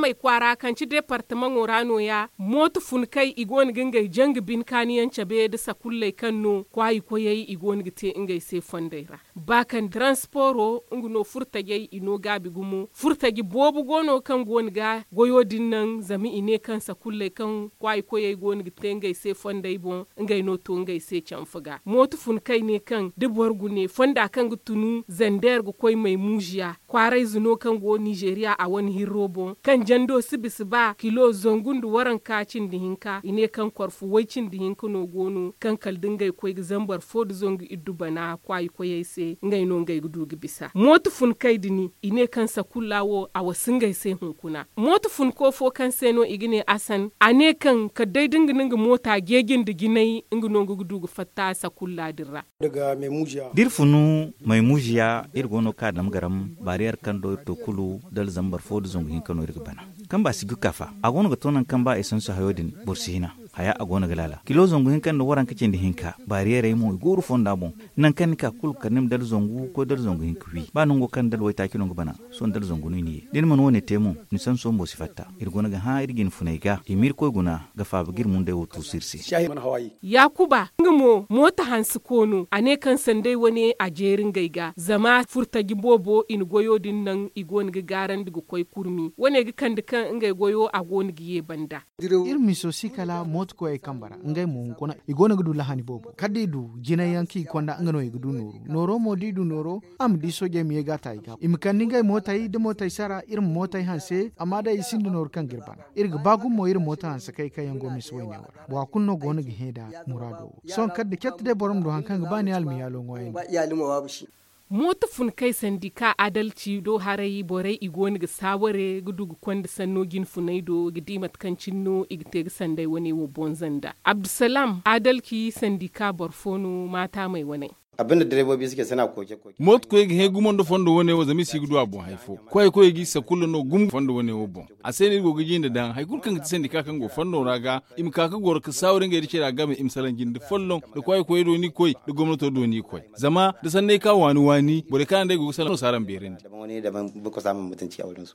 mai kwara kan ci departement orano ya motu fun kai igon gingai jang bin kaniyan cabe da sakullai kanno kwai koyai igon gite ingai se fondaira bakan transporo nguno furta gai ino gabi gumo furta gi bobu gono kan gonga goyo dinnan zami ine kan sakullai kan kwai koyai gon gite ingai se fondai bon ingai no to ingai se canfuga motu fun kai ne kan dubwar gune fonda kan gutunu zander gu koy mai mujiya kwarai zuno kan go Nigeria a wani hirobo kan jando sibisi ba kilo zongundu waran kacin dihinka ine kan kwarfu waicin dihinka no gonu kan kaldingai koy zambar fod zongu idubana kwai koyai se ngai no ngai gudu bisa motu fun kai dini ine kan sakulawo a wasingai se hunkuna motu fun ko fo kan seno igine asan ane kan ka daidin gininga mota gegin diginai ingino gudu fatta sakulla dirra daga mai mujiya dirfunu mai mujiya irgono ka dam garam bariyar kando to kulu dal zambar fod zongu hinkano irga bana kan ba sigu kafa agono ga tonan kan ba isan su hayodin bursihina haya agona galala kilo zongu hinkan da waran kacin da hinka bariyar mu guru fonda bon nan kan ka kul kanim dal zongu ko dal zongu hinkwi ba nan go kan dal wayta kilo bana son dal zongu ni din man woni temu ni san so mo sifatta irgona ga ha irgin funaiga imir ko guna ga fa bigir mun da wutu sirsi yakuba ngamo mota hansu kono ane kan sandai wani a jerin gaiga zama furta gibobo in goyo din nan igon ga garan diga koy kurmi wane ga kan kan ngai goyo a gon giye banda irmi so sikala mot ko e kambara ngai mun kona igona gudu lahani bobo kadidu jina yanki konda ngano e gudu noro mo didu noro am di soje mi gata iga imkan ngai mota yi de mota sara mota hanse amada isindu nor kan girbana irga bagu mo mota hanse kai yango mi soyne wara wa kunno gona gi heda murado son kadde kette borom do hankan ga bani almi yalo ngoyen ba iyali mo wabushi mota fun kai sandika adalci do harayi borai igoni ga saware gudu gu kwanda sanno gin funai do gidimat kancin no igte ga sandai wani wo bonzanda abdusalam adalci sandika barfono mata mai wani abinda direbobi suke sana koke mot ko yegi he gumondo fondo wone wo zami sigudu abo haifo ko yegi sakulo no gum fondo wone wo bon aseni go gijinde dan haykul kan tsendi ka kan go fondo raga im ka ka gor ka sawre ngeri cira game im salan jinde follon de ko do ni koy de gomnato do ni koy zama da sanne ka wani bore kan dai go salan saran berendi daban wani daban buko samun mutunci a wurin su